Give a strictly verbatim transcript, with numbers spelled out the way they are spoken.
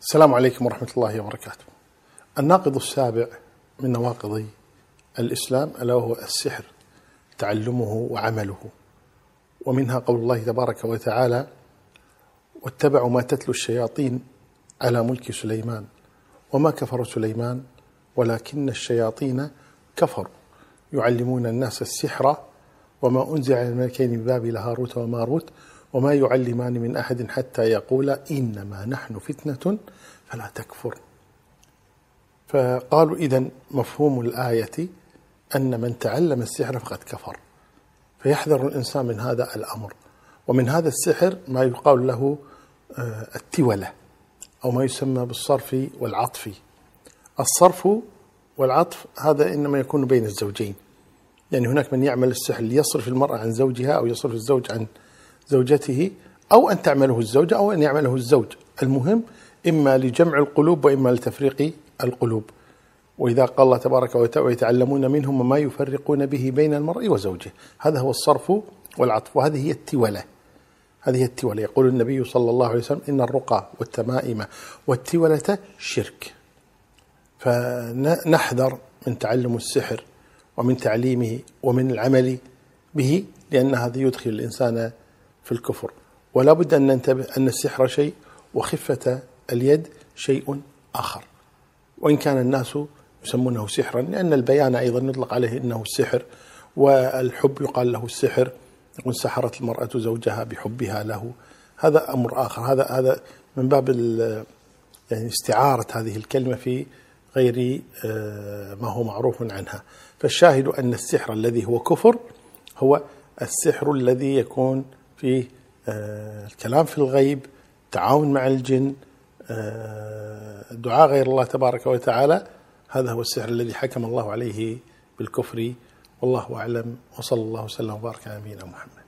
السلام عليكم ورحمة الله وبركاته. الناقض السابع من نواقض الإسلام ألا وهو السحر، تعلمه وعمله. ومنها قول الله تبارك وتعالى: واتبعوا ما تتلو الشياطين على ملك سليمان وما كفر سليمان ولكن الشياطين كفروا يعلمون الناس السحر وما أنزل على الملكين ببابل هاروت وماروت وما يعلمان من أحد حتى يقولا إنما نحن فتنة فلا تكفر. فقالوا إذن مفهوم الآية أن من تعلم السحر فقد كفر، فيحذر الإنسان من هذا الأمر. ومن هذا السحر ما يقال له التولة أو ما يسمى بالصرف والعطف. الصرف والعطف هذا إنما يكون بين الزوجين، يعني هناك من يعمل السحر ليصرف المرأة عن زوجها أو يصرف الزوج عن زوجته، أو أن تعمله الزوجة أو أن يعمله الزوج. المهم إما لجمع القلوب وإما لتفريق القلوب. وإذا قال الله تبارك وتعالى: ويتعلمون منهم ما يفرقون به بين المرء وزوجه، هذا هو الصرف والعطف، وهذه هي التولة. هذه هي التولة. يقول النبي صلى الله عليه وسلم: إن الرقى والتمائم والتولة شرك. فنحذر من تعلم السحر ومن تعليمه ومن العمل به، لأن هذا يدخل الإنسان في الكفر. ولا بد أن ننتبه أن السحر شيء وخفة اليد شيء آخر، وإن كان الناس يسمونه سحرا، لأن البيان أيضا يطلق عليه إنه السحر، والحب يقال له السحر، يقول: سحرت المرأة زوجها بحبها له. هذا أمر آخر، هذا هذا من باب يعني استعارة هذه الكلمة في غير ما هو معروف عنها. فالشاهد أن السحر الذي هو كفر هو السحر الذي يكون فيه الكلام في الغيب، تعاون مع الجن، دعاء غير الله تبارك وتعالى. هذا هو السحر الذي حكم الله عليه بالكفر، والله أعلم، وصلى الله وسلم وبارك على نبينا محمد.